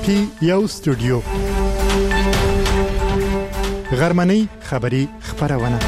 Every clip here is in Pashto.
کې یو استودیو غرمنۍ خبری خبرونه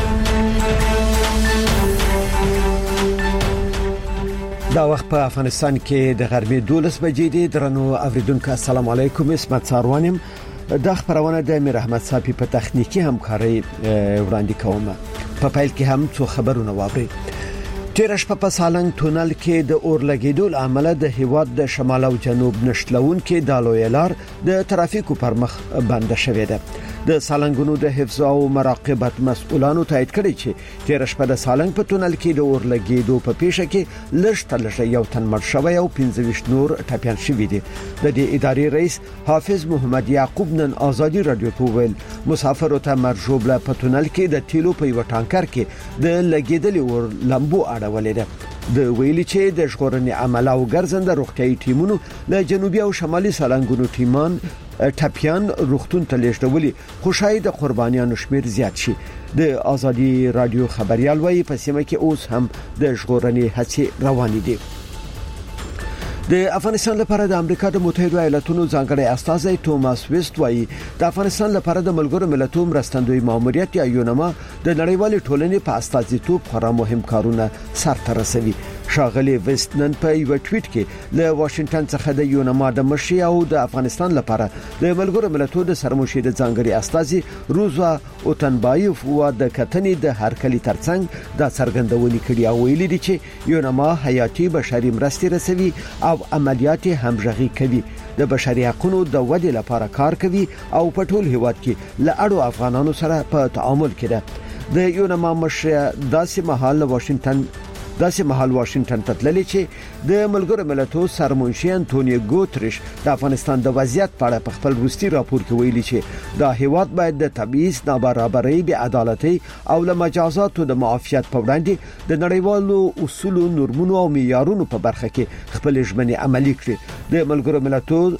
دا وخت په افغانستان کې د غرمې 12 بجې دي. درنو اوریدونکو السلام علیکم. اسمت ساروانم د خبرونه د امیر احمد صافي په تخنیکی همکاري وړاندې کوم. په پیل کې هم څو خبرونه واوري. تیر شپه په سالنګ تونل کې د اور لګیدو عمل د هیواد د شمال او جنوب نښلون کې د لویلار د ترافیکو پر مخ بنده شوې ده. د سالنګونو د حفظ او مراقبت مسؤلانو تایید کړی چې تیر شپه د سالنګ په تونل کې د اور لګیدو په پیښه کې لږ یو تن مړ شوی او 15 نور ټپيان شوي دي. د دې ادارې رئیس حافظ محمد یعقوب نن آزادی رادیو ته ویل مسافرو ته مرجوبله په تونل کې د تیلو په یو ټانکر کې د لګیدلې اور لمبو اړولې ده. د ویلي چې د ژغورنې عمل او ګرځنده روغتيایي ټیمونو له جنوبي او شمالي سالنګونو ټیمان ټپيان روغتون ته لیږدولي خو شاید قربانيانو شمیر زیات شي. د آزادی رادیو خبريال وایي په سیمه کې اوس هم د ژغورنې هڅې روانې دي. د افغانستان لپاره د امریکا د متحده ایالاتونو ځانګړی استازی توماس ویست وایي د افغانستان لپاره د ملګرو ملتونو مرستندوی ماموریت یا یونما د نړیوال ټولنې په استازیتوب خورا مهم کارونه سرته رسوي. شاغلی ویست نن په یو ټویټ کې له واشنگټن څخه د یونما د مشر او د افغانستان لپاره د ملګرو ملتونو د سرمشیر ځانګړي استازي روزا اوتنبایف و د کتنې د هرکلي ترڅنګ د څرګندونې کړي او ویلي دي چې یونما حیاتي بشري مرستې رسوي او عملیات همغږي کوي، د بشري حقوقو د ودې لپاره کار کوي او په ټول هیواد کې له اړو افغانانو سره په تعامل کې ده. د یونما مشر داسې مهال واشنگټن ته تللی چې د ملګرو ملتونو سرمنشي انټونیو ګوتریش د افغانستان د وضعیت په اړه په خپل وروستي راپور کې ویلي چې دا هیواد باید د تبعیض، نابرابرۍ، بې عدالتۍ او له مجازاتو د معافیت په وړاندې د نړیوالو اصولو، نورمونو او معیارونو په برخه کې خپل ژمنې عملي کړي. د ملګرو ملتونو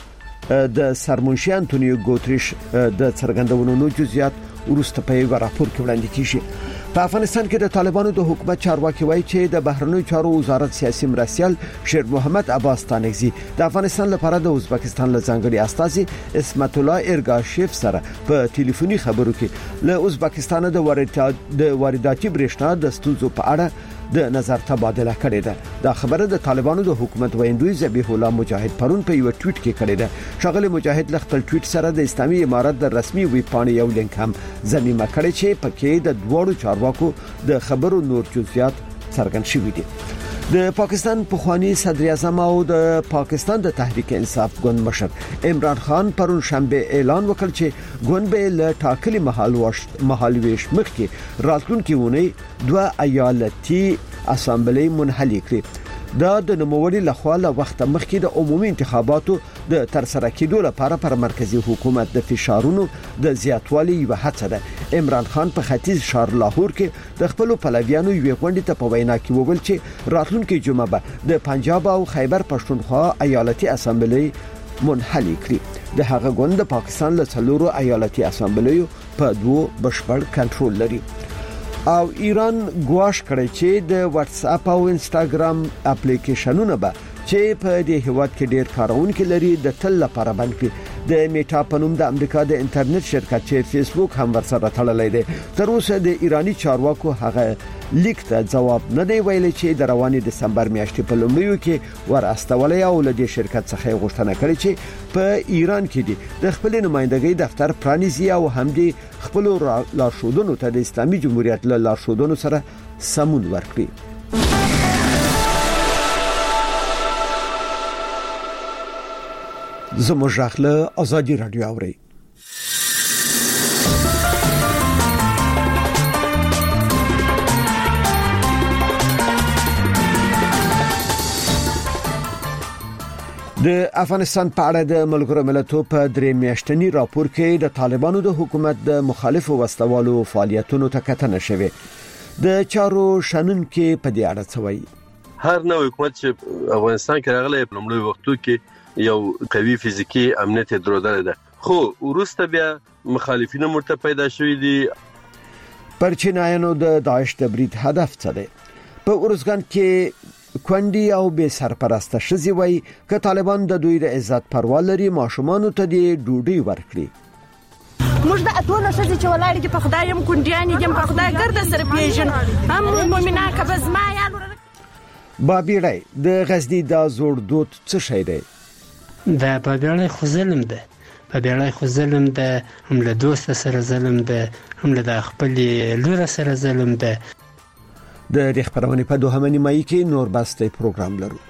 د سرمنشي انټونیو ګوتریش د څرګندونو جزئیات ورسته په یو راپور کې وړاندې کیږي. په افغانستان کې د طالبانو د حکومت چارواکي وایي چې د بهرنیو چارو وزارت سیاسي مرستیال شیر محمد عباس تانگزی د افغانستان لپاره د ازبکستان له ځانګړي استازي اسمت الله ارګاشیف سره په ټلیفوني خبرو کې له ازبکستان د وارداتي برېښنا د ستونزو په اړه د نظر تبادله کړې ده. دا خبره د طالبانو د حکومت ویندوی ذبیح الله مجاهد پرون په یو ټویټ کې کړې ده. شغله مجاهد له خپل ټویټ سره د اسلامي امارت د رسمي ویب پاڼې یو لینک هم ضمیمه کړی چې پکې د دوړو چارواکو د خبرو نور جزئیات څرګند شوي دي. د پاکستان پخوانی صدر اعظم او د پاکستان د تحریک انصاف ګوند مشر عمران خان پرون شنبه اعلان وکړ چې ګوند به له ټاکلي مهالويش مخکې راتلونکي ونی 2 ایالتي اسامبلې منحلي کړي. دا د نوموړي لخوا له وخت مخکې د عمومي انتخاباتو د ترسره کېدو لپاره پر مرکزی حکومت د فشارونو د زیاتوالي یو هڅه ده. عمران خان په ختیځ ښار لاهور کې د خپل پلویانو یو غونډه ته په وینا کې وویل چې راتلونکي جمعه به د پنجاب او خیبر پښتونخوا ایالتي اسامبلې منحلي کړي. د هغه ګوند د پاکستان له څلورو ایالتي اسامبلیو په 2 بشپړ کنټرول لري. او ایران ګواښ کړی چې د واتس اپ او انستګرام اپلیکیشنونه به چې په دې هیواد کې ډیر کارونکي لري د تل لپاره بند کړي. د میټا په نوم د امریکا د انټرنیټ شرکت چې فیسبوک هم ورسره تړلې ده تر اوسه د ایرانی چارواکو هغه لیک ته جواب نه دی ویلي چې د رواني دسمبر میاشتې په لومړیو کې ورستولې او له دې شرکت څخه غوښتنه کړې چې په ایران کې د خپل نمائندګۍ دفتر پرانیزي او هم د خپل لارښودونو ته د اسلامي جمهوریت له لارښودونو سره سمون ورکړي. زموږ ژغله آزادی رادیو اوري. د افغانستان په اړه د ملګرو ملتونو په 3 میاشتنی راپور کې د طالبانو د حکومت د مخالفو وسوالو فعالیتونو ته کتنه شوه. د چارو شنن کې په دې اړه څه وایي؟ هر نوې حکومت چې افغانستان کې راغلی په لومړي وختو کې یو قوي فزیکی امنیت درلودل ده، خو وروسته بیا مخالفین مرته پیدا شوې دي. پرچینایانو د داعش تبرید هدف څه دی؟ په ارزګان کې کندي او به سرپرسته شزي وای ک طالبان د دوی د عزت پروا لري ماشومان ته دی ډوډۍ ورکړي. موږ د اتونه شزي چې ولاړ دي په خدای هم کنديان دي په خدای ګرد سره پیژن هم مؤمنان که بس ما یا بابیړی د غزنی د زوړ دود څه شی دی؟ د بابیړی خو ظلم ده. بابیړی خو ظلم ده، هم له دوست سره ظلم ده، هم له خپل لور سره ظلم ده. د خبرونه په دوهمه نیمایي کې نور باسته پروګرام لرو.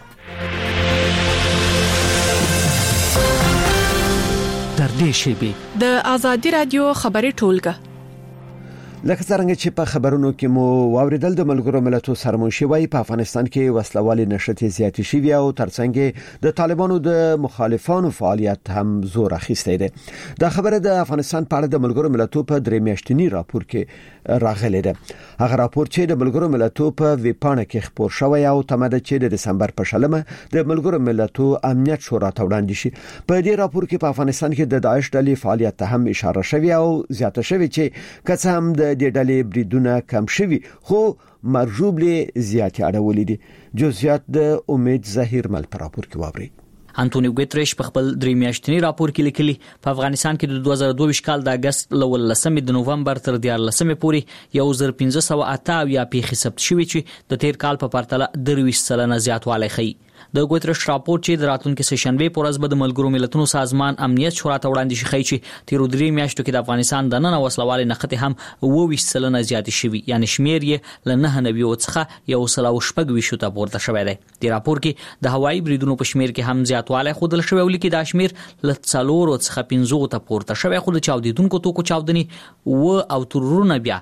در دې شیبه د ازادي رادیو خبري ټولګه لکه څنګه چې په خبرونو کې مو واوریدل د ملګرو ملتونو سرمنشي وای په افغانستان کې وسلوالي نشټې زیاتې شوي او ترڅنګ د طالبانو د مخالفانو فعالیت هم زور اخیستی دی. دا خبره د افغانستان په اړه د ملګرو ملتونو په درې میاشتنی راپور کې راغلی دی. هغه راپور چې د ملګرو ملتونو په ویبپاڼه کې خپور شوی او تماده چې د دسمبر په شلمه د ملګرو ملتونو امنیت شورا ته وړاندې شي. په دې راپور کې په افغانستان کې د داعش ډلې فعالیت ته هم اشاره شوی او زیاته شوی چې کڅ هم د ډلې بریدونه کم شوي خو مرجوبلې زیات اړولې دي. جزئیات د امید ظاهر مل پر راپور کې واوري. انټونیو ګوتریش په خپل درې میاشتنی راپور کې لیکلي په افغانستان کې د 2022 کال د اگست ل 18 د نوومبر تر 14 پورې 1508 پیښې ثبت شوې چې د تیر کال په پرتله 23% زیاتوالی ښیي. د ګوتریش راپور چې د راتلونکي سشنبه پر ورځ به د ملګرو ملتونو سازمان امنیت شورا ته وړاندې شي ښیي چې تیر درې میاشتو کې د افغانستان د نن وسلوالي نخته هم 22% زیات شوي، یعنی شمیر یې ل 99 څخه 116 ته پورته شوی دی. د راپور کې د هوایي بریدونو په شمیر کې هم زیاتوالی ښودل شوی ولې کې دا شمیر ل 4 څخه 15 ته پورته شوی خو د چاودیدونکو توکو چاودنی او ترورونه بیا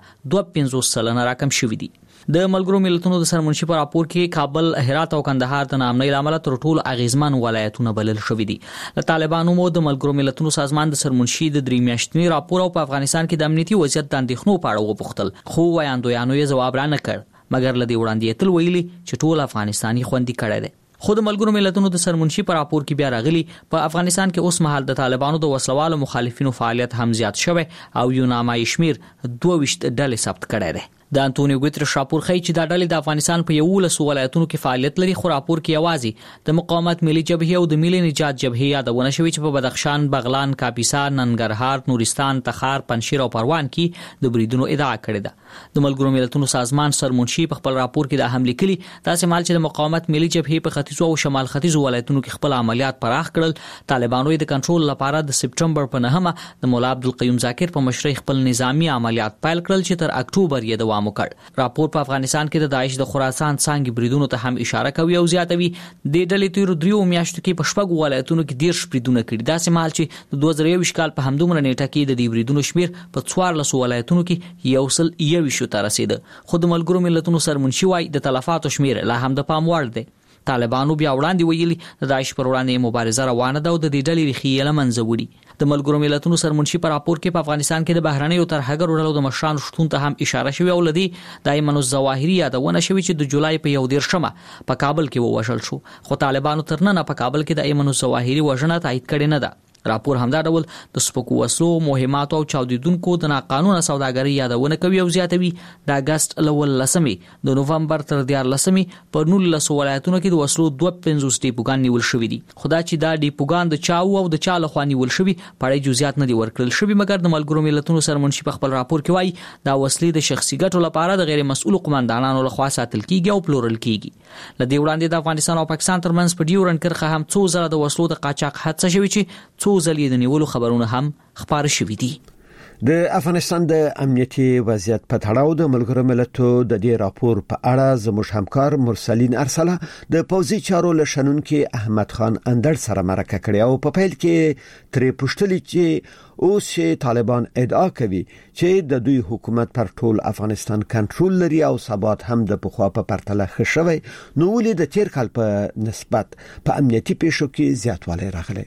2.5% راکم شوی دي. د ملګرو ملتونو د سرمنشي په راپور کې کابل، هرات او کندهار د نامنۍ لامل تر ټولو اغیزمن ولایتونه بلل شوې دي. د طالبانو مو د ملګرو ملتونو سازمان د سرمنشي د درې میاشتنی راپور او په افغانستان کې د امنیتي وضعیت د اندېښنو په اړه وپوښتل خو وایاندویانو یې ځواب را نه کړ مګر لدی وړاندې تل ویلي چې ټول افغانستاني خوندي کړي دي. خود ملګرو ملتونو د سرمنشي په راپور کې بیا راغلي په افغانستان کې اوس مهال د طالبانو د وسلوالو مخالفینو فعالیت هم زیات شوی او یو نامای شمیر 22 ډلې ثبت کړي دي. د انټونیو ګوتریش راپور ښیي چې دا ډلې د افغانستان په 11 ولایتونو کې فعالیت لري خو راپور کې یوازې د مقاومت ملي جبهه او د ملي نجات جبهه یادونه شوې چې په بدخشان، بغلان، کاپیسا، ننګرهار، نورستان، تخار، پنجشیر او پروان کې د بریدونو ادعا کړې ده. د ملګرو ملتونو سازمان سرمنشي په خپل راپور کې د حمله کلی تاسو مال چې د مقاومت ملي جبهه په ختیځو او شمال ختیځو ولایتونو کې خپل عملیات پراخ کړل. طالبانو د کنټرول لپاره د سپټمبر په 9 د مولا عبدالقیوم ذاکر په مشرۍ خپل نظامی عملیات پیل کړل چې تر اکتوبر یې دوام وکړ. راپور په افغانستان کې د داعش د خراسان څنګه بریدونو ته هم اشاره کوي او زیاتوي د ډلې تیر 3 میاشتو کې په شپږ ولایتونو کې 10 بریدونه کړي. دا سمال چې د 2021 کال په همدومره نیټه کې د دې بریدونو شمیر په 14 ولایتونو کې 121 ته رسیده. خو د ملګرو ملتونو سرمنشي وای د تلفاتو شمیر لا هم د پام وړ دی. طالبانو بیا وړاندې ویلي د داعش پر وړاندې مبارزه روانه ده او د دې ډلې ریښې له منځه وړي. د ملګرو ملتونو سرمنشي په راپور کې په افغانستان کې د بهرنیو ترهګرو ډلو د مشرانو شتون ته هم اشاره شوې او لدی د ایمن الظواهري یادونه شوې چې د جولای په 11 په کابل کې ووژل شو خو طالبانو تر نن په کابل کې د ایمن الظواهري وژنه تایید کړې نه ده. راپور همدا ډول د سپکو وسلو، مهمات او چاودیدونکو د ناقانونه سوداګرۍ یادونه کوي او زیاتوي د اگست ل 18 د نوومبر تر 14 په 19 ولایتونو کې د وسلو 250 ډیپوګان نیول شوې دي. خدا چې دا ډیپوګان د چاو او د چا له خوا نیول شوي پړې جزئیات نه دي ورکړل شوي مګر د ملګرو ملتونو سرمنشي په خپل راپور کې وایي دا وسلې د شخصي ګټو لپاره د غیر مسؤل قومندانانو لخوا ساتل کیږي او پلورل کیږي. لدی وړاندې د افغانستان او پاکستان ترمنځ په ډیورن کرښه هم څو زره د وسلو د قاچاق حادثه شوې چې څو ځلې د نیولو خبرونه هم خبر شوي دي. د افغانستان د امنیتي وضعیت په تړاو د ملګرو ملتونو د دې راپور په اړه زموږ همکار مرسلین ارسله د پوځي چارو لشنونکو احمد خان اندړ سره مرکه کړې او په پیل کې ترې پوښتنه چې اوس طالبان ادعا کوي چې د دوی حکومت پر ټول افغانستان کنټرول لري او ثبات هم د پخوا په پرتله ښه شوی نو ولې د تیر کال په نسبت په امنیتي پیښو کې زیاتوالی راغلی.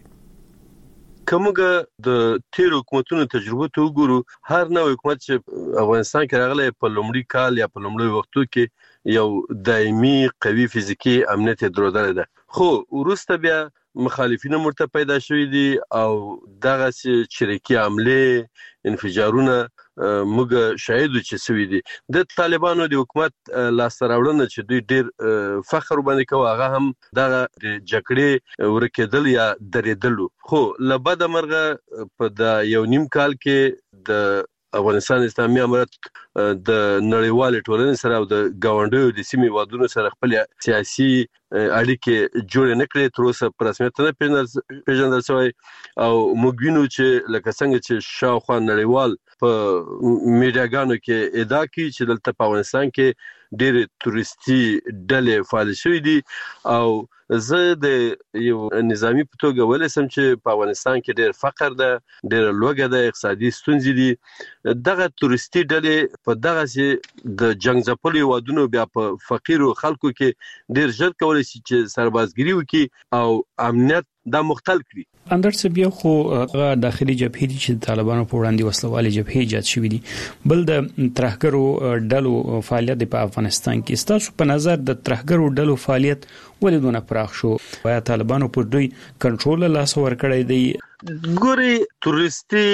کومګه د تیر حکومتونو تجربه ته وګورو هر نوې حکومت چې افغانستان کې راغلی په لومړي کال یا په لومړي وختو کې یو دایمي قوي فزیکی امنیت درلودل ده خو وروسته بیا مخالفین مرته پیدا شوي دي او دغه چریکي حمله انفجارونه موږ شاهد چې سوي دي د طالبانو د حکومت لاستراوړنه چې دوی ډیر فخر باندې کوي هغه هم د جګړې ورکېدل یا درېدل خو لبد مرغه په د یو نیم کال کې د افغانستان اسلامي امارت د نړیوال ټولنې سره او د گاونډیو د سیمې وادونو سره خپل سیاسي اړیکې جوړ نه کړې تر اوسه په رسمیت نه پیژندل شوی او موږ وینو چې لکه څنګه چې شاوخوا نړیوال په میډیاګانو کې ادعا کوي چې دلته په افغانستان کې ډېر تورستي ډلې فعال شوې دي او زه د یو نظامی په توګه ولسم چې په افغانستان کې ډېر فقر ده ډېر لوږه ده اقتصادي ستونزې دي دغه تورستي ډلې په دغه سي د جنگ ځپلو وادونو بیا په فقیرو خلکو کې ډېر ژر کولای شي چې سربازګری وکړي او امنیت دا مختل کړي اندر څه بیا خو داخلي جبهې دي چې طالبانو په وړاندې وسلوالي جبهې ایجاد شوې دي بل د ترهګرو ډلو فعالیت په افغانستان کې ستاسو په نظر د ترهګرو ډلو فعالیت ولې دونه پراخ شو یا طالبانو پر دوی کنټرول لاس ورکړی دی ګوري تورستي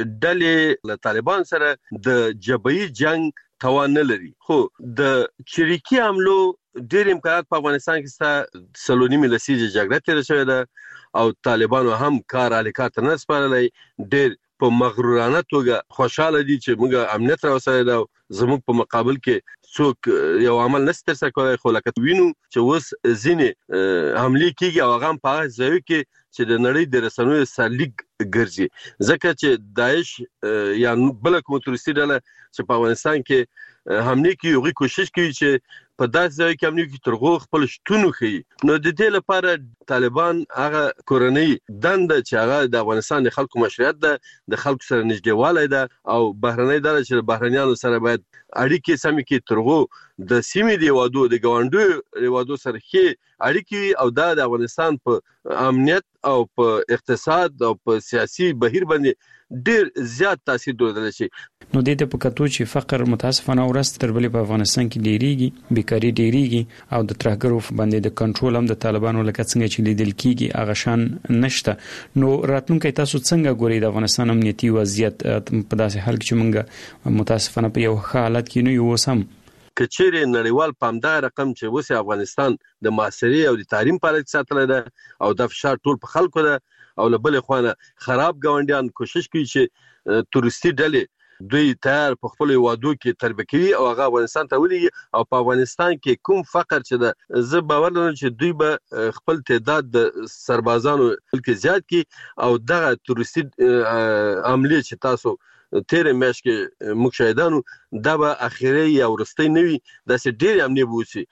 ډلې له طالبان سره د جبهې جنگ توان نه لري خو د چریکي عملو ډېر امکانات په افغانستان کې ستا سلونی لسیزه جګړه تیر شوې ده او طالبانو هم کار الیکات نه سپارلای ډېر په مغرورانه توګه خوشاله دي چې موږ امنیت راوستل دا زموږ په مقابل کې څوک یو عمل نستر سره کوي خو لکه وینو چې اوس ځینې حمله کیږي او هغه په هغه ځای کې چې د نړۍ د رسنیو سرلیک ګرځي ځکه چې داعش یا بل کوم تورستي ډله چې په افغانستان کې حمله کوي او کوشش کوي چې په داسې ځای کې امنیت کې ترغو خپل شتون خي نو د دې لپاره طالبان هغه کورنۍ دند چې هغه د افغانستان د خلکو مشروعیت ده د خلکو سره نږدېوالی ده او بهرنۍ ډله چې بهرنیانو سره باید اړیکې سمې کې ترغو د سیمې دی وادو د ګاونډیو وادو سره کې اړیکې او د افغانستان په امنیت او په اقتصاد او په سیاسي بهیر باندې ډېر زیات تاثیر درلودل شي نو د دې په کتو چې فقر متاسفانه ورست تر بلې په افغانستان کې ډیریږي بیکاری ډیریږي او د ترهګرو باندې د کنټرول هم د طالبانو لکه څنګه چې لیدل کیږي هغه شان نشته نو راتلونکي تاسو څنګه ګورئ د افغانستان امنیتي وضعیت په داسې حال کې چې موږ متاسفانه په یو حالت کې نه یو سم کچېره نړیوال پامدار رقم چې وسه افغانستان د معاصري او د تعلیم په اړه ساتل ده او د فشار ټول په خلکو ده او لبل خوانه خراب ګاونډیان کوشش کوي چې تورستي ډلې دوی تیار په خپل وادو کې تربیه کوي او هغه افغانستان ته ولېږي او په افغانستان کې کوم فقر چې ده زه باور لرم چې دوی به خپل تعداد د سربازانو کې زیات کی او دغه تورستي عملیه چې تاسو تیر میاشت کې موږ شاهدانو دا به اخیری یا ورستۍ نوي داسې ډېر امنیه بوسي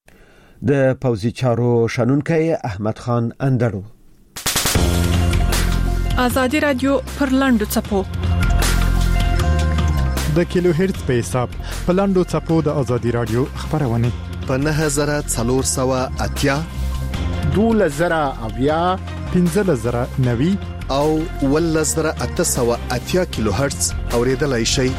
د پوزي چارو شنونکي احمد خان اندرو آزادی رادیو پر لاندو چپو د کیلو هرتز په حساب په لاندو چپو د آزادی رادیو خبرونه په 9480 2000 1590 او 1880 کیلو هرتز اوریدلای شي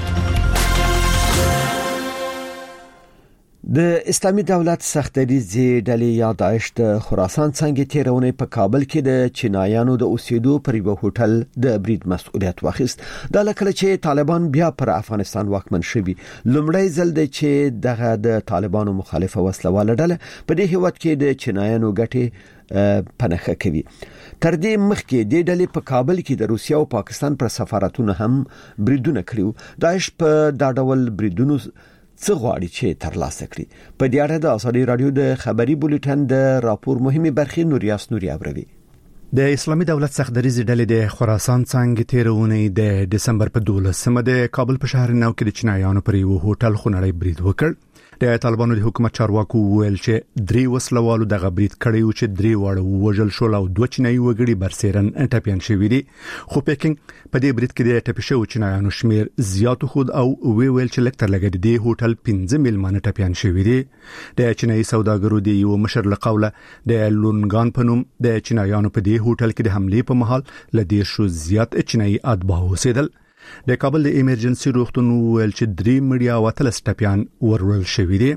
د اسلامي دولت سختریزي ډلې یا داعش د خراسان څنګه تیرونه په کابل کې د چینایانو د اوسېدو پر یو هوټل د برید مسؤلیت واخیست د لکه چې طالبان بیا پر افغانستان واکمن شوي لومړی ځل د چې دغه د طالبانو مخالفه وسلواله ډله په دې هیواد کې د چینایانو ګټې پنهخه کوي تر دې مخکې د ډلې په کابل کې د روسیې او پاکستان پر سفارتونو هم بریدونه کړیو داعش په دا ډول بریدونو څه غواړي چې ترلاسه کړي په دې اړه د آزادي رادیو د خبري بولټن د راپور مهمه برخه نوریاس نوري اوروي د اسلامي دولت سختدریزي ډلې د خراسان څنګه تیرونه د دسمبر په 12مه د کابل په شهر نو کې د چینایانو پر یو هوټل خونړی برید وکړ د طالبانو د حکومت چارواکو ویل چې درې وسلوالو د غبرید کړیو چې درې وړ وژل شول او دوه چینایي وګړي برسيرن ټپيان شوی دي خو پکینګ په دې برید کې د ټپي شو چینایانو شمیر زیات خود او ویل چې لکتر لګید دی هوټل 15 میلمانه ټپيان شوی دي د چینایي سوداګرو دی یو مشر لقوله د لونګان پنوم د چینایانو په دې هوټل کې د حمله په محل لدې شو زیات چینایي اتباع اوسېدل د کابل د ایمرجنسي روغتون ویل چې درې مړیا وتل سټپیان ورول شوی دي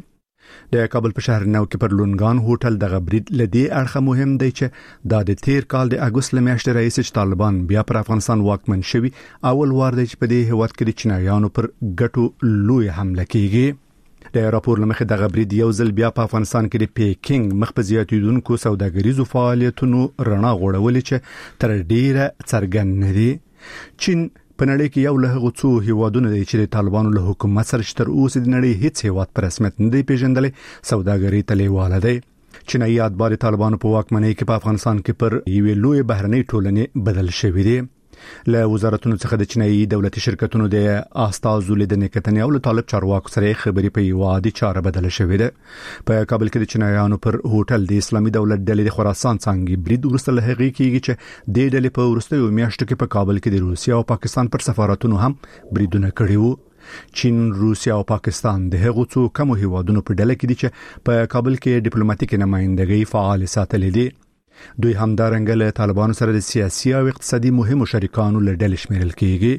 د کابل په شهر نو کې پر لونګان هوټل د غبرید لدی اړخه مهم دی چې د تیر کال د اگست لمیاشتې رئیس طالبان بیا پر افغانستان واکمن شوی اول وار دی چې په دې هواد کې د چینایانو پر ګټو لوی حمله کیږي د راپور لمخې د غبرید یو ځل بیا په افغانستان کې د پیکینګ مخ په زیاتیدونکو سوداګریزو فعالیتونو رڼا غوړولې چې تر ډیره څرګند نه دي. چین په نړۍ کې یو له هغو څو هیوادونو دی چې د طالبانو له حکومت سره تر اوسه د نړۍ هیڅ هیواد پر رسمیت نه دی پیژندلی سوداګري ته لیواله دی. چینایي اتباع طالبانو په واکمنۍ کې په افغانستان کې پر یوې لوی بهرنۍ ټولنې بدل شوې دي. له وزارتونو څخه د چینایي دولتي شرکتونو د استازو لیدنې کتنې او طالب چارواکو سره خبرې په یو عادي چاره بدل شوې ده. په کابل کې د چینایانو پر هوټل د اسلامي دولت ډلې د خراسان څنګه برید ورسته له هغې کېږي چې د ډلې په ورستیو میاشتو کې په کابل کې د روسیا او پاکستان پر سفارتونو هم بریدونه کړي وو. چین، روسیا او پاکستان د هغو څو کمو هیوادونو په ډله کې دي چې په کابل کې ډیپلوماټیک نمائندګي فعال ساتلې دي. دوی همدارنګه له طالبانو سره د سیاسي او اقتصادي مهمو شریکانو له ډلې شمیرل کیږي.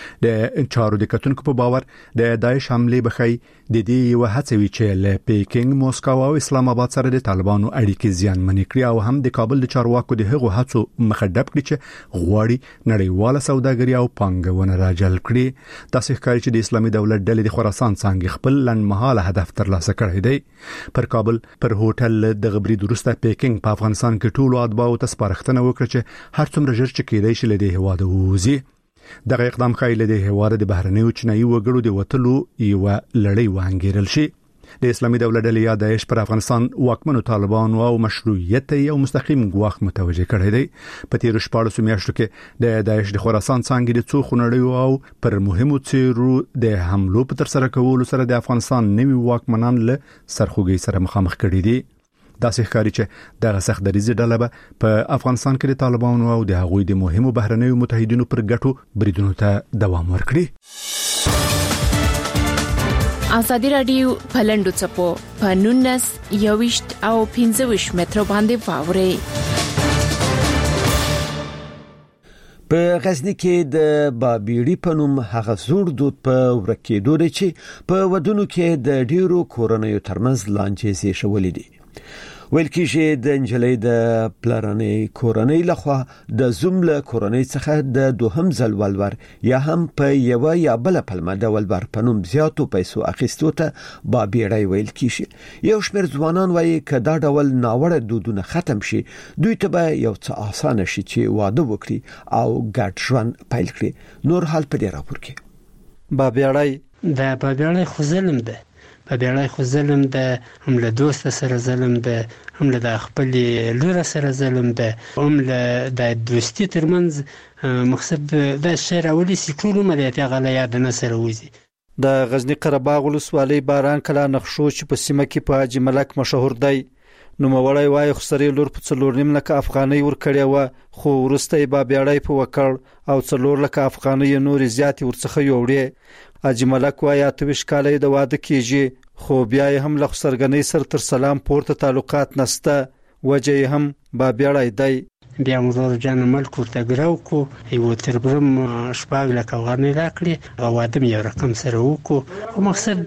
د چارو د کتونکو په باور د داعش حمله بخي د دې یو هڅوي چې له پیکینګ، موسکو او اسلام آباد سره د طالبانو اړیکې زیانمنې کړي او هم د کابل د چارواکو د هغو هڅو مخډب کړي چې غواړي نړیواله سوداګري او پانګونه راجل کړي. تاسو ښکاري چې د اسلامي دولت ډلې د خراسان څنګه خپل لنډمهاله هدف ترلاسه کړی دی. پر کابل پر هوټل د غبرید وروسته پیکینګ په افغانستان کې ټولو اتباعو ته سپارښتنه وکړه چې هر څومره ژر چې کېدای شي له دې هواده ووځي. دغه اقدام خایله د هواره د بهرنیو چینایي وګړو د وټلو یو لړۍ وانګیرل شي. د اسلامي دولت ډلې یا داعش پر افغانستان واکمنو طالبانو او مشروعیت یو مستقیم ګواښ متوجه کړی دی. په تیر 14 میاشتو کې د داعش د خراسان څنګه د څو خونړیو او پر مهمو څیرو د حملو په تر سره کولو سره د افغانستان نوي واکمنان له سرخوږي سره مخامخ کړي دي. داسې ښکاري چې دغه سختدریزه ډله به په افغانستان کې د طالبانو او د هغوی د مهمو بهرنیو متحدینو پر ګټو بریدونو ته دوام ورکړي. ازادي رادیو پلندو چپو پنونس یوشت او 15 متر باندې فاوري. په غزنی کې د بابیړي په نوم هغه زوړ دود په ورکېدو دی چې په ودونو کې د ډیرو کورنیو ترمنځ لانجې زیږولې دي. ویل کېږي د انجلۍ د پلرنۍ کورنۍ لخوا د زومله کورنۍ څخه د دوهم ځل ولور یا هم په یو یا بل پلمه د ولور په نوم زیاتو پیسو اخیستو ته بابیړی ویل کېږي. یو شمېر ځوانان وایي چې دا ډول ناوړه دودونه ختم شي دوی ته به یو څه اسانه شي چې واده وکړي او ګډ ژوند پیل کړي. نور حال په دې راپور کې. بابیړی خو ظلم ده. بابیړی خو ظلم ده، هم له دوست سره ظلم ده، هم له خپل لور سره ظلم ده، هم له د دوستي ترمنځ مقصد د شعر اولی سی ټول مليات غلا یاد نه سره وځي. د غزنی قرهباغ ولسوالۍ باران کلا نقشو چې په سیمه کې په حاجی ملک مشهور دی. نو موړی وای خسرې لور په 4.5 لک افغانۍ ورکړی و خو ورسته بابیړی په وکړ او 4 لک افغانۍ نور زیات ورڅخه یوړي. حاجی ملک وای 28 کال د واده کېږي خو بیا هم له سرګنۍ سر تر سلام پورته تعلقات نسته. وجه هم بابیړی دی. بیا موږ جان ملک ورته ګراو کو یو تربرم شپږ لک افغانۍ راکړي او واده یو رقم سره وکړو او مقصد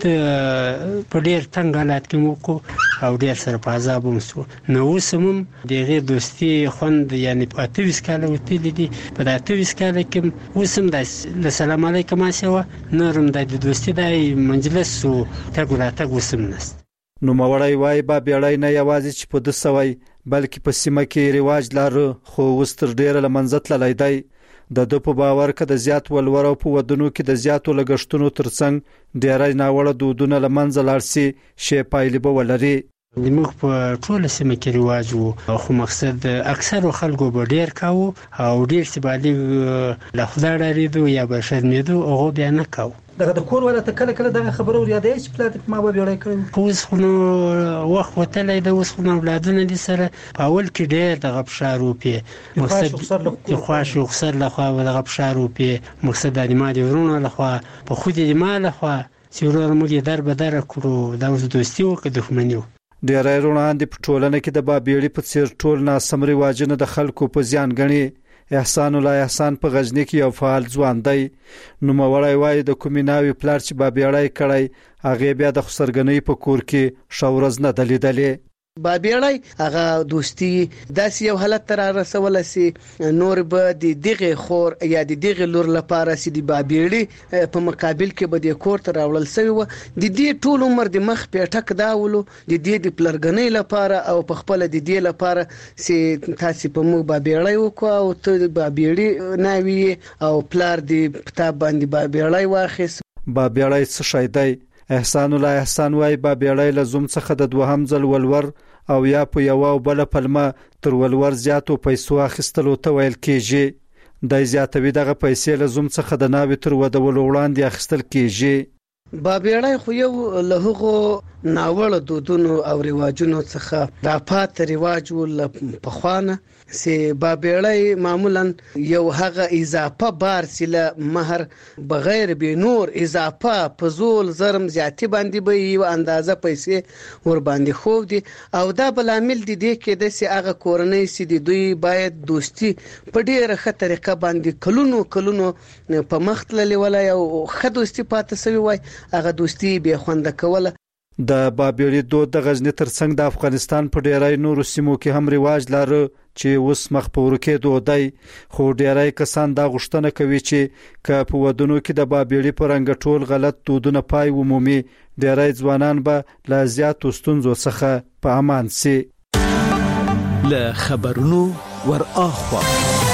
په ډیر تنګ حالات کې وکړو او ډیر سره په عذاب ومسو. نو وسمم دغه دوستي خوند یعنی په 28 کال وتلی دي. په 28 کال کې وسم د سلام علیکم اسوا نورم د دوستي د مجلس او تګوراتګ وسم نست. نو موړی وای بابیړی نه یوازې چې په دسوي بلکې په سیمه کې رواج لري خو وستر ډیره لمنځت لای دی. د په باور کې د زیات ولور او په ودونو کې د زیاتو لګښتونو ترڅنګ ډیرای ناوړه دودونه لمنځه لارسي شی پایلې به ولري. موږ په ټول سیمه کې رواج وو خو مقصد اکثر خلکو به ډیر کاوه او ډیر سبالي له خدای لريدو یا به شرمېدو او بیا نه کاوه. دغه د کور ولته کله کله دغه خبره ورياده چې پلات ما به بیړای کړم. اوس خو نو وخت وتلې د اوس خو اولادونه دي سره په اول کې ډېر دغه بشارو په مقصد خواش او خسر له خوا دغه بشارو په مقصد د مالی ورونو له خوا په خو دې مال خوا چې ورور موږ در به در کړو دا اوس دوستي او دښمنیو. ډېر روان دي په ټولنه کې د بابیړي په څیر ټول ناسم رواجونه د خلکو په ځان غني احسان الله احسان په غزنی کې یو فعال ځوان دی. نو موړی وای د کومې ناوی پلار چې بابیړی کړی هغه بیا د خسرګنۍ په کور کې شاورز نه دلیدلې. بابیړی هغه دوستي داس یو حالت تر رسول سي نور به د دغه خور یا د دغه لور لپاره سي د بابیړی په مقابل کې به د کور تر راول سوی و د دې ټول عمر د مخ په ټک داولو د دې د پلرګنۍ لپاره او په خپل د دې لپاره سي تاسو په مو بابیړی وکاو او ته د بابیړی ناوی او پلار د کتاب باندې بابیړی واخیس. بابیړی څه شي دی؟ احسان الله احسان وای بابیړی لزوم څخه د دوهم ځل ولور او یا په یو او بل پلمه تر ولور زیاتو پیسو اخیستلو ته ویل کیږي. د زیاتوي دغه پیسې لزوم څخه د ناوی تر ودول وړاندې اخیستل کیږي. بابیړی خو یو له هغو ناوړه دودونو او رواجونو څخه را پات رواج ول په خوانه سي بابیړی معمولا یو هغه اضافه بار سله مہر بغیر به نور اضافه فزول زرم زیاتی باندې به یو اندازه پیسې ور باندې خو دي او دا بل عامل دي کې د سي هغه کورنۍ سي دي دوی باید دوستي په ډیره ښه طریقه باندې کلونو په مختللي ولا یو ښه دوستي پاتې سوی وای هغه دوستي به خوند کوله. د بابیړی دود د غزنی ترڅنګ د افغانستان په ډیرای نورو سیمو کې هم رواج لري چې اوس مخ په ورکه دودای خو ډیرای کسان دا غوښتنه کوي چې ک په ودونو کې د بابیړی پر رنګ ټول غلط دودونه پای ومومي ډیرای ځوانان به لا زیات ستونزو څخه په امان سي. له خبرونو ور اخوا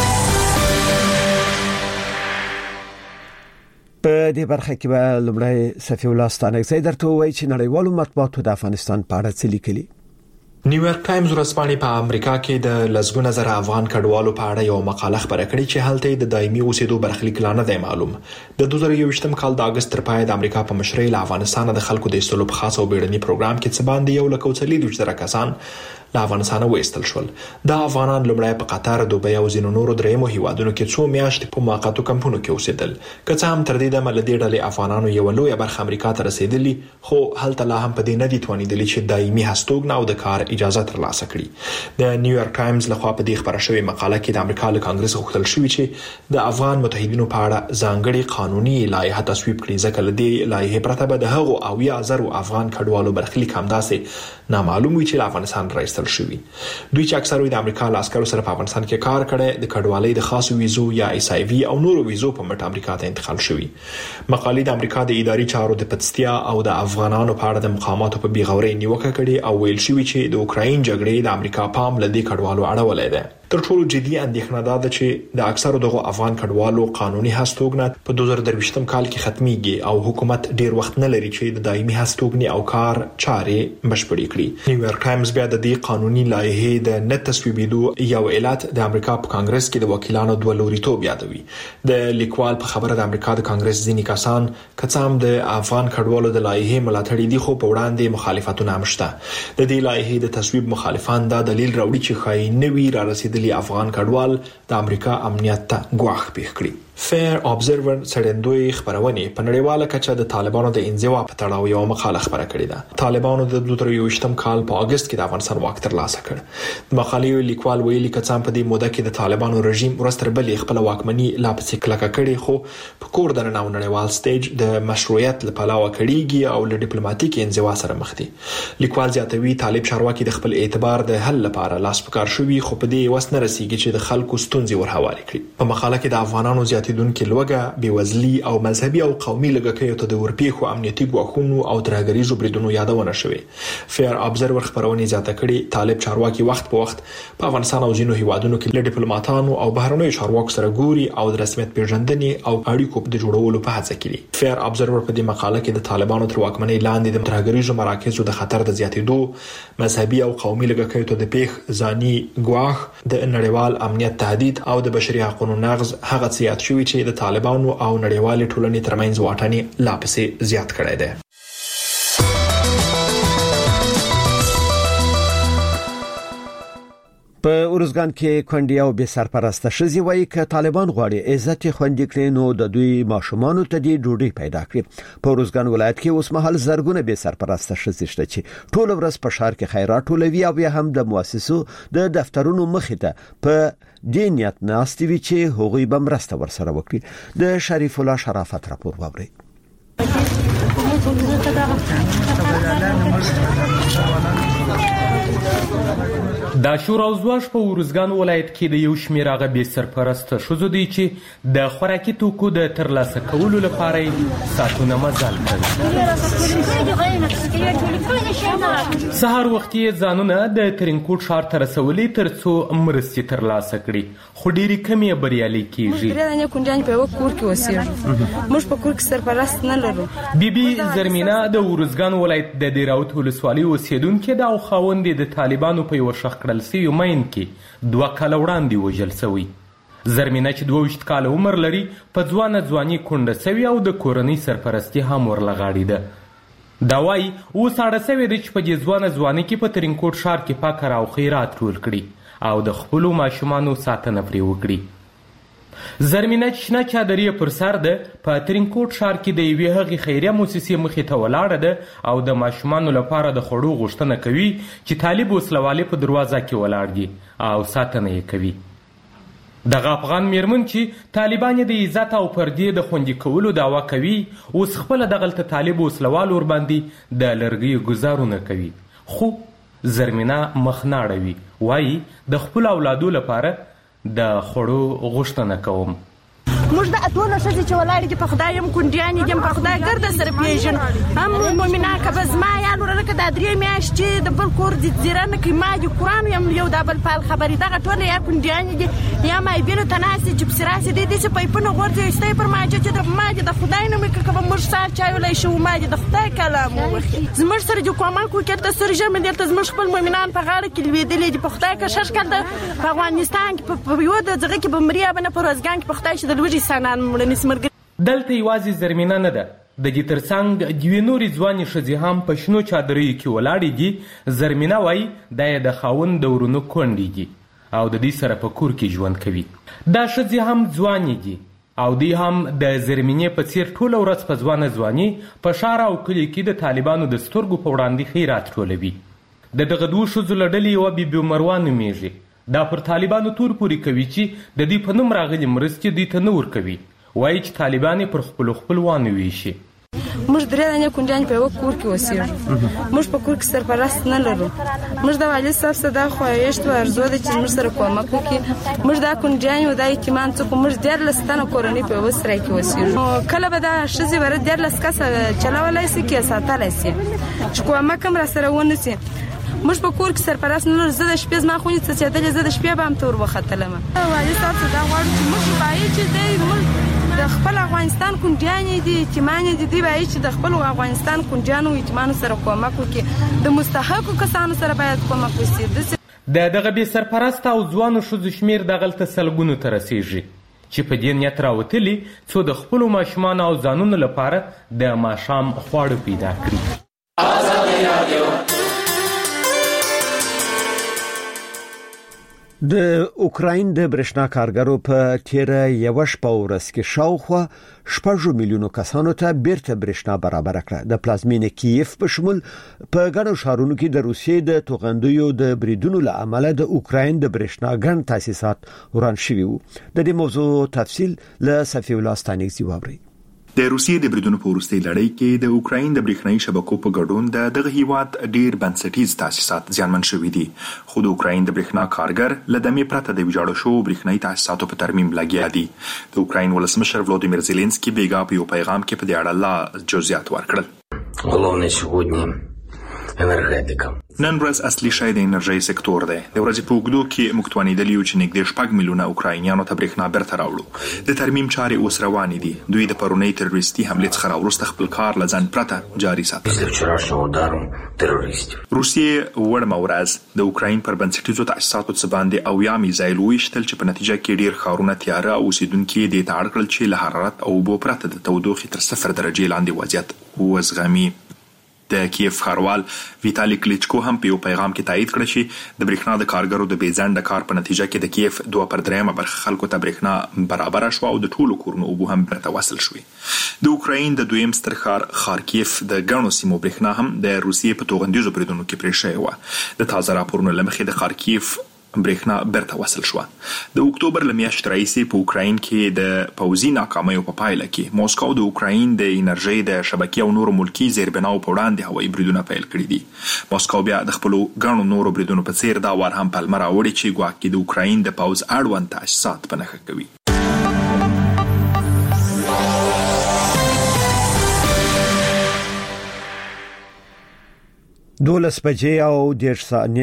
په دې برخه کې به لمړی صفی الله ستانکزی درته وایي چې نړیوالو مطبوعاتو د افغانستان په اړه څه لیکلي. نیویارک ټایمز ورځپاڼې په امریکا کې د لسګونه زره افغان کډوالو په اړه یو مقاله خبره کړې چې هلته د دایمي اوسېدو برخلیک لا نه دی معلوم. د 2021م کال د اگست تر پای د امریکا په مشرۍ له افغانستان د خلکو د ایستلو په خاص او بیړني پروګرام کې څه باندې 1.3 کسان له افغانستان وایستل شول. دا افغانان لومړی په قطر، دوبۍ او ځینو نورو دریمو هیوادونو کې څو میاشتې په موقتو کمپونو کې اوسېدل. که څه هم تر دې دمه له دې ډلې افغانانو یو لوی برخه امریکا ته رسیدلی خو هلته لا هم په دې نه دي توانیدلی چې دایمي هستوګنه او د کار اجازه ترلاسه کړي. د نیویارک ټایمز لخوا په دې خبره شوې مقاله کې د امریکا له کانګرس غوښتل شوی چې د افغان متحدینو په اړه ځانګړي قانوني لایحه تصویب کړي ځکه له دې لایحې پرته به د هغو 80,000 افغان کډوالو برخلیک همداسې نامعلوم وي چې له افغانستان راایستل شوي. دوی چې اکثر د امریکا له عسکرو سره په افغانستان کې کار کړي د کډوالۍ د خاصو ویزو یا ایس آی وی او نورو ویزو په مټ امریکا ته انتقال شوي. مقالې د امریکا د اداري چارو د پدستیا او د افغانانو په اړه د مقاماتو په بیغورۍ نیوکه کړې او ویل شوی چې د اوکراین جګړې د امریکا پام له دې کډوالو اړولې ده. تر ټولو جدي اندېښنه ده چې د اکثرو دغه افغان کډوالو قانوني هستوګنه په 2023م کال کې ختميږي او حکومت ډیر وخت نه لري چې د دایمي هستوګنې او کار چارې بشپړې کړي. نیویارک ټایمز بیا د دې قانوني لایحې د نه تصویبېدو یو علت د امریکا په کانګرس کې د وکیلانو دوه لوریتوب یادوي. د لیکوال په خبره د امریکا د کانګرس ځینې کسان کڅام د افغان کډوالو د لایحې ملاتړي دي خو په وړاندې مخالفتونه هم شته. د دې لایحې د تصویب مخالفان دا دلیل راوړي چې خای نوي را رسیدلي افغان کډوال د امریکا امنیت ته ګواښ پیښ کړي. فیر ابزرور څرندوی خبرونه په نړیواله کچه د طالبانو د انزوا په تړاو یو مقاله خبره کړې ده. طالبانو د 2023م کال په اگست کې د افغانستان واک ترلاسه کړ. د مقالې لیکوال ویلي کڅام په دې موده کې د طالبانو رژیم ورستر بلې خپل واکمني لا پسې کلکه کړې خو په کور د نړیوال سټیج د مشروعیت لپاره وکړيږي او له ډیپلوماټیک انزوا سره مخ دي. لیکوال زیاتوي طالب چارواکي د خپل اعتبار د حل لپاره لاس پکار شوی خو په دې وس نه رسیږي چې د خلکو ستونزې ورهواري کړي. په مقاله کې د افغانانو زیاتیدونکو لوګه بیوزلی او مذهبي او قومي لګکې ته د ورپیخو امنیتي ګواښونو او ترهګریزو بریدونو یادونه شوه. فیر ابزرور خبرونه زیاته کړي طالب چارواکي وخت په وخت په افغانستان او ځینو هیوادونو کې له ډیپلوماټانو او بهرنیو چارواکو سره ګوري او د رسمیت پیژندنې او اړیکو د جوړولو په هڅه کې دي. فیر ابزرور په دې مقاله کې د طالبانو تر واکمنۍ لاندې د ترهګریزو مراکزو د خطر د زیاتېدو مذهبي او قومي لګکې ته د پیښ ځاني ګواښ د نړیوال امنیت تهدید او د بشري حقوقو نقض هغه زیات شوی چې د طالبانو او نړیوالې ټولنې ترمنځ واټن لا پسې زیات کړی دی. په ارزګان کې کونډې او بې سرپرسته ښځې وایي چې طالبان غواړي عزت خوندي کړي نو د دوی ماشومانو ته دې ډوډۍ پیدا کړي. په ارزګان ولایت کې اوس مهال زرګونه بې سرپرسته ښځې شته چې ټول ورځ په ښار کې خیرات ټولوي او بیا هم د مؤسسو د دفترونو مخې ته په دې نیت ناستې وي چې هغوی به مرسته ورسره وکړي. د شریف الله شرافت راپور واورئ. دا شور او زواج په ورزګان ولایت کې د یو شمېر هغه بې سرپرسته ښځو دی چې د خوراکي توکو د ترلاسه کولو لپاره ساعتونه مزل کوي. سهار وخت یې ځانونه د ترینکوټ ښار ته رسولي ترڅو مرستې ترلاسه کړي، خو ډېرې کمې بریالۍ کېږي. موږ په کور کې سرپرست نه لرو. بیبي زرمینه د ورزګان ولایت د دیراوت ولسوالۍ اوسیدونکې ده او خاوند د طالبانو په یو شخ کړل سوي ماین کې 2 کاله وړاندې وژل سوی. زرمینه چې 22 کاله عمر لري په ځواني کونډه سوي او د کورنۍ سرپرستی هم ورلغاړي ده. دا وایي اوس اړه سوي ده چې په دې ځواني کې په ترینکوټ ښار کې پاک او خیرات ټول کړي او د خپلو ماشومانو ساتنه پرې وکړي. زرمینه چې شنه چادرې پر سر ده په ترینکوټ ښار کې د یوې هغې خیریه موسسې مخې ته ولاړه ده او د ماشومانو لپاره د خوړو غوښتنه کوي چې طالب وسلوالې په دروازه کې ولاړ دي او ساتنه یې کوي. دغه افغان میرمن چې طالبان د عزت او پردې د خوندي کولو دعوا کوي اوس خپله دغلته طالب وسلوال ورباندې د لرګیو ګزارونه کوي، خو زرمینه مخ نه اړوي. وایي د خپل اولادو لپاره د خوړو غوښتنه کوم. موږ د اتونه ښځې چې ولاړې دي په خدای یم کونډیانې دي په خدای ګرده سره پیژنو هم مؤمنه که به زما یانو لکه دا 3 میاشتې د بل کور دي زیره نه کوي ما دي قرآن یم یو دا بل پال خبرې دغه ټوله یا کونډیانې دي یا مایبینو ته ناستې چې پسې راسې دی داسې پیپونه غورځي ایستی پر ماجه چې ما دي د خدای نه مې که به موږ سهار چای ولی شو ما دي د خدای کلام ووخي زموږ سره دي کومک وکړي ته سر ژمې دلته زموږ خپل مؤمنان په غاړه کې لوېدلي دي په خدای که 6 کال په افغانستان کې په یو د ځغه کې به مریا به نه په روزګان کې په خدای چې د لوږې سانان دلته یوازې زرمینه نه ده، د دې ترڅنګ دوې نورې ځوانې ښځې هم په شنو چادریو کې ولاړې دي. زرمینه وایي دا یې د خاوند د ورونو کونډې دي او د دې سره په کور کې ژوند کوي. دا ښځې هم ځوانې دي او دوی هم د زرمینې په څیر ټوله ورځ په ځواني په ښار او کلي کې د طالبانو د سترګو په وړاندې خیرات ټولوي. د دغه 2 ښځو له ډلې یوه بیبي مروه نومیږي. دا پر طالبانو تور پورې کوي چې د دوی په نوم راغلي مرستې دوی ته نه ورکوي. وایي چې طالبان پر خپلوانو ویشي. موږ 3 دانې کونډیان په یو کور کې اوسېږو. موږ په کور کې سرپرست نه لرو. موږ د والي صاحب څخه دا خواهش او ارزو ده چې موږ سره کومک وکړي. موږ دا کونډیان یو د یتیمان څخه موږ 13 تنه کورنۍ په یو سره کې اوسېږو. کله به دا ښځې ور 13 کسه چلولای شي کې ساتلای شي چې کومک هم را سره ونسي. موږ په کور کې سرپرست نه لرو. زه د شپې زما خونې څه چېدلې زه د شپې به هم تور وختلم. والي صاحب څخه دا غواړو چې موږ باید چې دی د خپل افغانستان کونډیانې دي یتیمانې دي دی باید چې د خپل افغانستان کونډیانو یتیمانو سره کومک وکړي. د مستحقو کسانو سره باید کومک وشي. د دغه بې سرپرسته او ځوانو ښځو شمېر دغلته سلګونو ته رسیږي چې په دې نیت راوتلي څو د خپلو ماشومانو او ځانونو لپاره د ماښام خواړه پیدا کړي. د اوکراین د برېښنا کارګرو په تیره یو شپه ورځ کې شاوخوا 6 میلیونو کسانو ته بیرته برېښنا برابر کړه. د پلازمینې کیف په شمول په ګڼو ښارونو کې د روسیې د توغندیو د بریدونو له امله د اوکراین د برېښنا ګڼ تاسیسات وران شوي وو. د دې موضوع تفصیل له صفی الله ستانکزي واورئ. د روسیې د بریدونو په وروستۍ لړۍ کې د اوکراین د برېښنايي شبکو په ګډون دغه هیواد ډیر بنسټیز تاسیسات زیانمن شوي دي، خو د اوکراین د برېښنا کارګر له دمې پرته د ویجاړو شوو برېښنايي تاسیساتو په ترمیم لګیا دي. د اوکراین ولسمشر ولودیمیر زيلنسکي بیګا په یو پیغام کې په دې اړه لا جزئیات ورکړل. نن ورځ اصلي شی د انرژي سکتور دی. د ورځې په اوږدو کې موږ توانیدلی یو چې نږدې 6 میلیونه اوکراینیانو ته برېښنا بیرته راوړو. د ترمیم چارې اوس روانې دي. دوی د پرونۍ تروریستي حملې څخه راوروسته خپل کار له ځان پرته جاري ساتي. روسیې وړمه ورځ د اوکراین پر بنسټیزو تاسیساتو څخه باندې 80 میزایل ویشتل چې په نتیجه کې ډیر ښارونه تیاره او اوسیدونکي د تاړ کړل چې له حرارت او اوبو پرته د تودوخې تر 0 درجې لاندې وضعیت وزغمي. د کیف ښاروال ویتالي کلیچکو هم په یو پیغام کې تایید کړ چې د برېښنا د کارګرو د بیځنډ کار په نتیجه کې د کیف 2/3 برخه خلکو ته برېښنا برابر شو او د ټولو کورونو اوبه هم برته وصل شوې. د اوکراین د دویم ستر ښار خارکیف د ګڼو سیمو برېښنا هم د روسیې په توغندیزو بریدونو کې پرې شوې و. د تازه راپورونو له مخې د خارکیف برېښنا برته وصل شو. د اکتوبر له میاشتې راهیسې په اوکراین کې د پوځي ناکامیو په پایله کې موسکو د اوکراین د انرژي د شبکې او نورو ملکی زیربناو په وړاندې هوایي بریدونه پیل کړي دي. موسکو بیا د خپل ګڼو نورو بریدونو په څیر دا وار هم پلمه راوړي چې ګواکې د اوکراین د پوځ اړوند تاسیسات په نښه کوي. 12 بجې او 10